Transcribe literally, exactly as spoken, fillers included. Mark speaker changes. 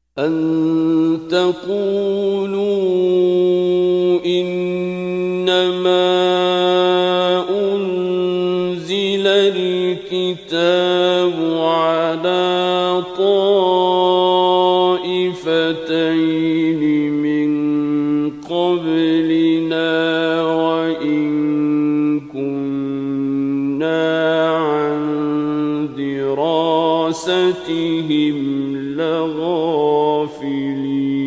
Speaker 1: أن تقولوا إنما أنزل الكتاب على طائفتين من قبلنا وإن كنا عن دراستهم لغافلين